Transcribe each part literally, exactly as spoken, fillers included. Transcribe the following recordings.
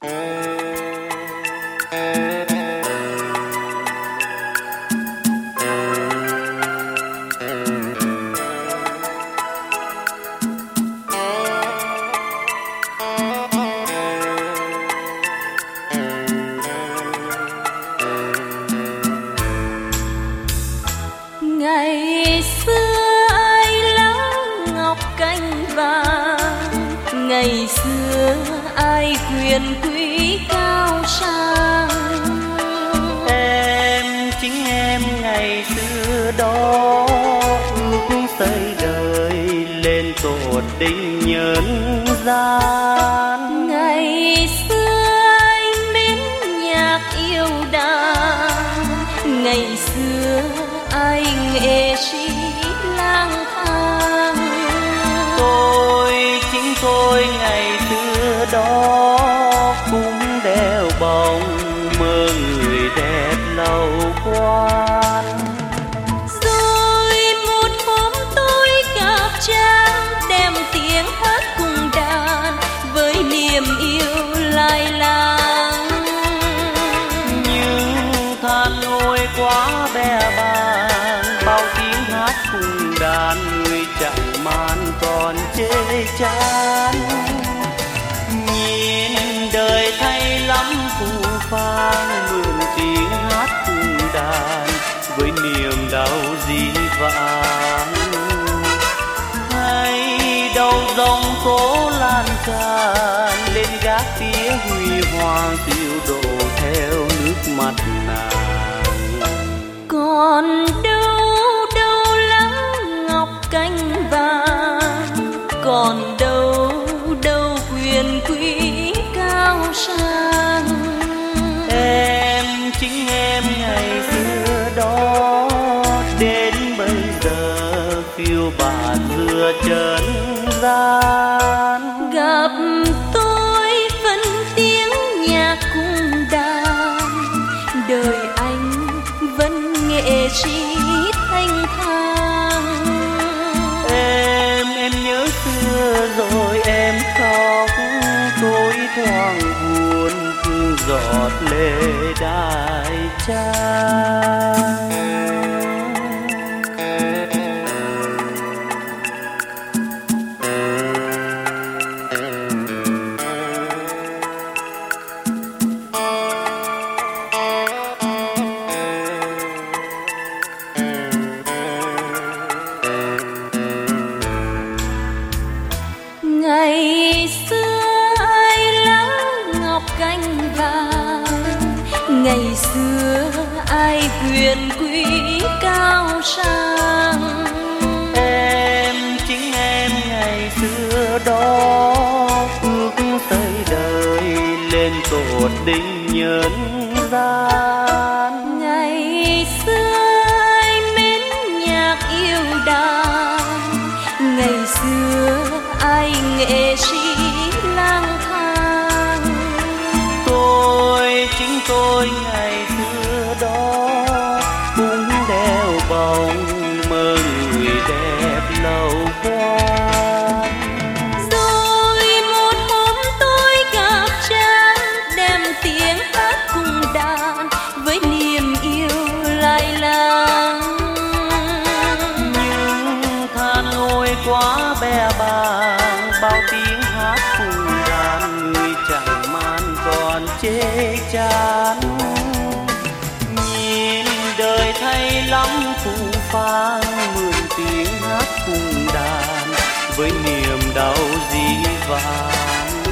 Ngày xưa ai lá ngọc cành vàng, ngày xưa ai quyền quý cao sang. Em chính em ngày xưa đó, ước xây đời lên tột đỉnh nhân gian. Ngày xưa anh mến nhạc yêu đàn, ngày xưa ai nghệ sĩ lang thang. Tôi chính tôi ngày xưa đó cũng đeo bóng mơ người đẹp lâu quan. Rồi một hôm tôi gặp Trang, đem tiếng hát cùng đàn với niềm yêu lai láng. Nhưng than ôi quá bè bàng, bao tiếng hát cùng đàn người chẳng man còn chê chán. Nhìn đời thay lắm phù phang, mượn tiếng hát cùng đàn với niềm đau dĩ vãng. Hay đầu dòng tố lan tràn lên gác tía huy hoàng, tiêu đổ theo nước mắt nàng. Còn đâu đâu lá ngọc cành vàng, còn đâu đâu quyền quý cao sang. Em chính em ngày xưa đó, đến bây giờ phiêu bạt giữa trần gian. Gặp tôi vẫn tiếng nhạc cung đàn, đời anh vẫn nghệ sĩ thanh thang. Em em nhớ xưa rồi em khóc, tôi thoáng buồn thương giọt lệ đại trang. Ngày xưa ai lá ngọc cành vàng, ngày xưa ai quyền quý cao sang. Em chính em ngày xưa đó, ước xây đời lên tột đỉnh nhân gian. Ngày xưa ai mến nhạc yêu đàn, ngày xưa ai nghệ sĩ lang thang. Tôi chính tôi ngày xưa đó cũng đeo bóng mơ người đẹp lâu quan. Rồi một hôm tôi gặp Trang, đem tiếng hát cùng đàn với niềm yêu lai láng. Nhưng than ôi quá bè bàng, bao tiếng hát cùng đàn người chẳng man còn chê chán. Nhìn đời thay lắm phù phang, mượn tiếng hát cùng đàn với niềm đau dĩ vãng.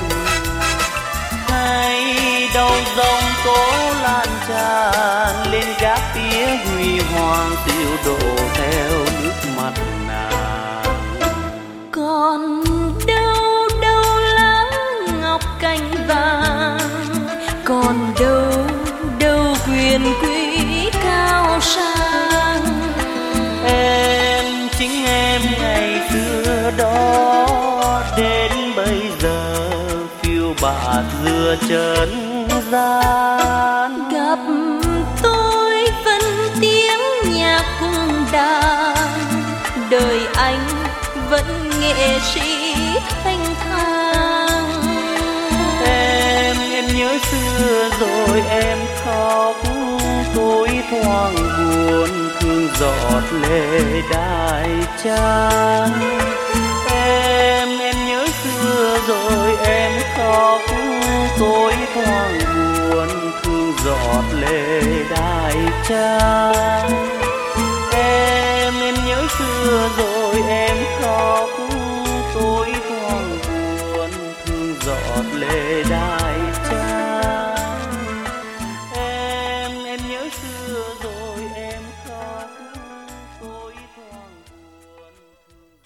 Hay đầu dòng tố lan tràn lên gác tía huy hoàng, tiêu đổ theo nước mắt nàng. Còn đâu đâu lá ngọc cành vàng, còn đâu đâu quyền quý cao sang. Em chính em ngày xưa đó, đến bây giờ phiêu bạt giữa trần gian. Gặp tôi vẫn tiếng nhạc cung đàn, đời anh vẫn nghệ sĩ thanh thang. Em em nhớ xưa rồi em khóc, tôi thoáng buồn thương giọt lệ đài trang. Em em nhớ xưa rồi em khóc, tôi thoáng buồn thương giọt lệ đài trang. Em em nhớ xưa rồi em khóc, tôi thoáng buồn thương giọt lệ đài